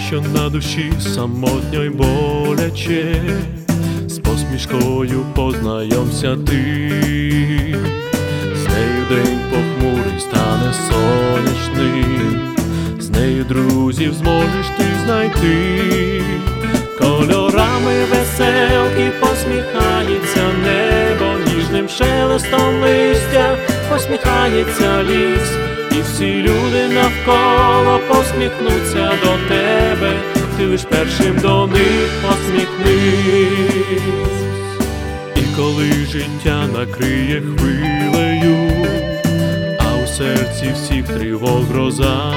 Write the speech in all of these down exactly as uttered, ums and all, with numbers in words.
якщо на душі самотньо й боляче, з посмішкою познайомся ти, з нею день похмурий стане сонячним, з нею друзів зможеш ти знайти. Кольорами веселки посміхається небо, ніжним шелестом листя посміхається ліс, і всі люди навколо посміхнуться до тебе, ти лиш першим до них посміхнись. І коли життя накриє хвилею, а у серці всіх тривог гроза,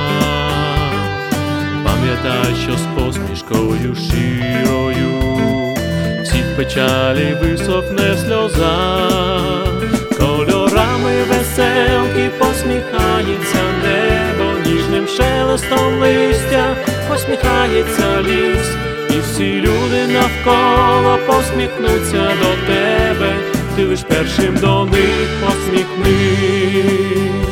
пам'ятай, що з посмішкою щирою всіх печалі висохне сльоза. Кольорами веселки посміхається небо, ніжним шелестом листя посміхається ліс, і всі люди навколо посміхнуться до тебе, ти лиш першим до них посміхнись.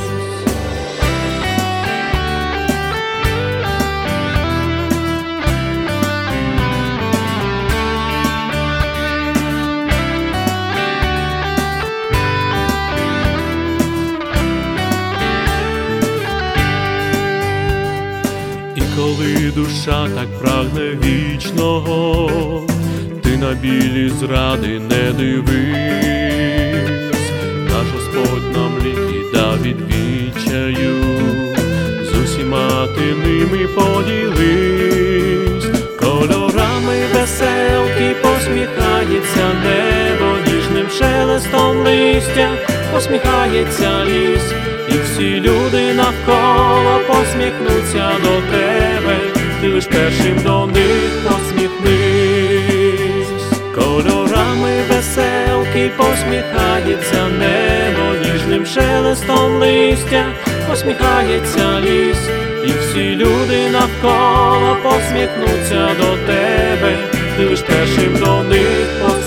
І коли душа так прагне вічного, ти на білі зради не дивись, наш Господь нам ліки дав від відчаю, з усіма ти ними поділись. Кольорами веселки посміхається небо, ніжним шелестом листя посміхається ліс, і всі люди навколо посміхнуться до тебе, ти лиш першим до них посміхнись. Кольорами веселки посміхається небо, ніжним шелестом листя посміхається ліс, і всі люди навколо посміхнуться до тебе, ти лиш першим до них посміхнись.